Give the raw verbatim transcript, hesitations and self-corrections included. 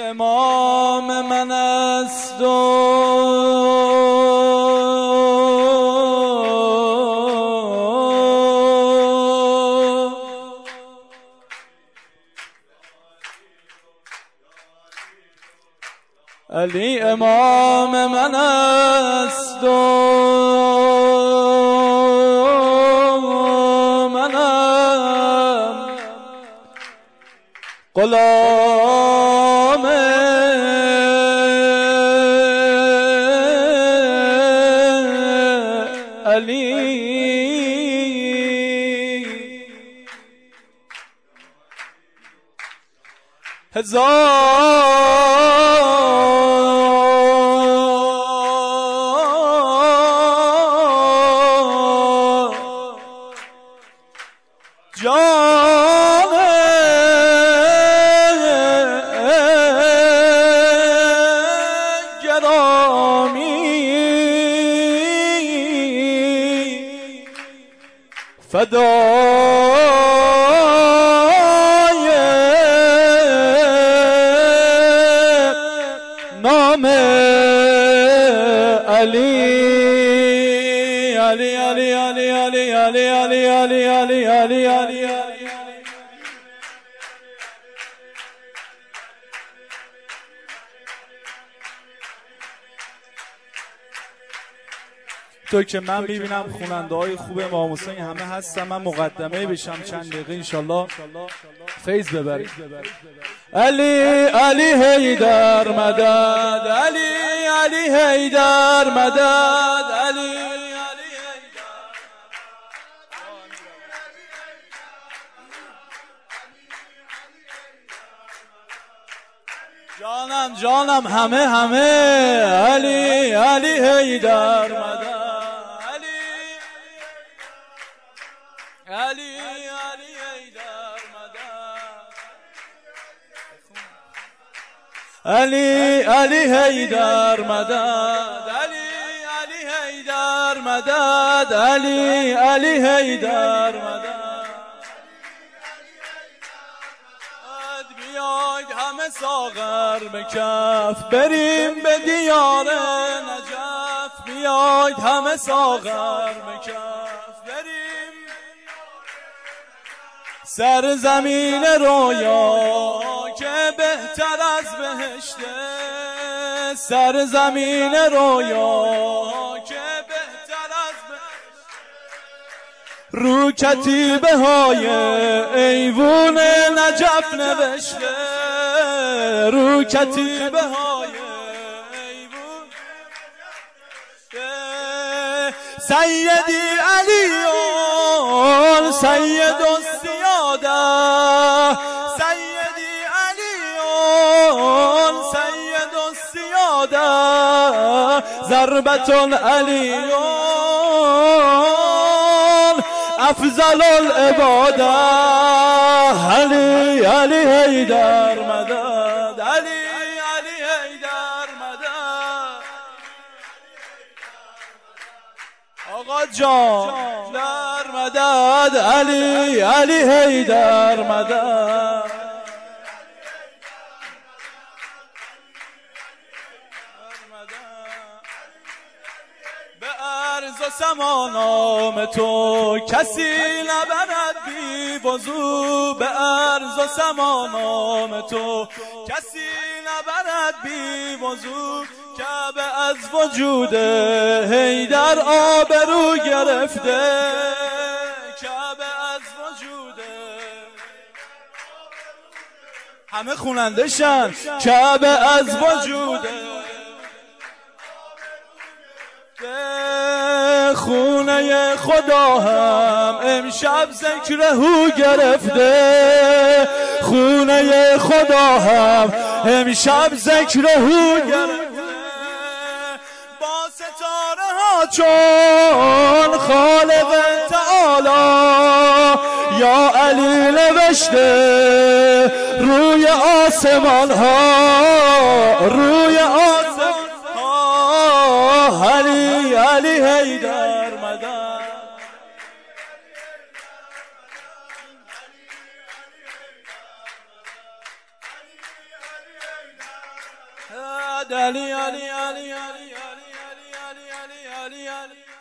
امام من است و علی امام من است و منم غلام علی. هزار جان گرامی فدای نام علی علی علی علی علی علی علی علی علی علی علی. تو که من میبینم خواننده های خوب امام حسین همه هستن، من مقدمه بشم چند دقیقه انشالله فیض ببریم. علی علی حیدر مدد، علی علی حیدر مدد، علی علی حیدر. جانم جانم همه همه علی علی حیدر مدد، علی علی حیدر مدد، علی علی حیدر مدد، علی علی حیدر مدد، علی علی حیدر مدد. بیاید همه ساغر به کف بریم به دیار نجف، بیاید همه ساغر به کف بریم سرزمین رویا که بهتر از بهشته، سرزمین رویا که بهتر از بهشته. رو کتیبه های ایوون نجف نوشته، رو کتیبه های ایوون سیدی علیون سید السیاده، سیدی علیون سید السیاده، ضربتون علیون افضل العباده، علی علی حیدر مدد، علی علی حیدر مدد. آقا جان در مدد، علی علی حیدر مدد. به عرض و سما نام تو کسی نبرد بی وضو، به عرض و سما نام تو کسی نبرد بی وضو. کعبه از وجود حیدر آبرو گرفته، کعبه از وجود همه خوننده شن، کعبه از وجود خونه خدا هم امشب ذکر هو گرفته، خونه خدا هم امشب ذکر هو گرفته. با ستاره ها چون خالق تعالی یا علی نوشته روی آسمان ها، روی آسمان ها، علی علی حیدر مدد. علی علی علی علی علی علی علی علی علی علی